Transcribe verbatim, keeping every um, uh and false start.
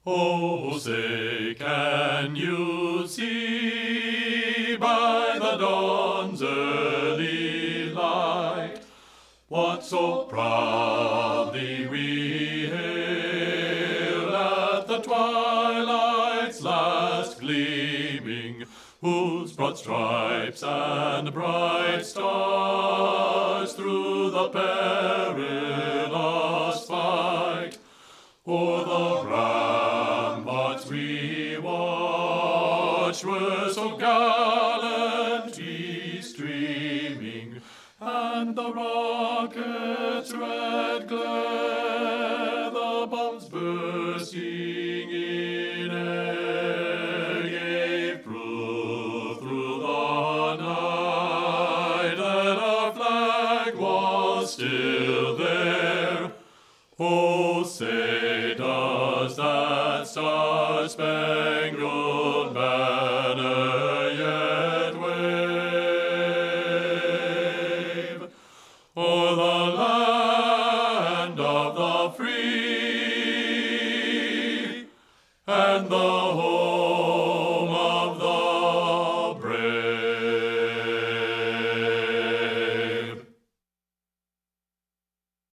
Oh, say, can you see by the dawn's early light what so proudly we hailed at the twilight's last gleaming, whose broad stripes and bright stars through the perilous fight o'er the ramparts we watched were so gallantly streaming, and the rocket's red glare, the bombs bursting in air, gave proof through the night that our flag was still there. Oh, say, does that star-spangled banner yet wave o'er the land of the free and the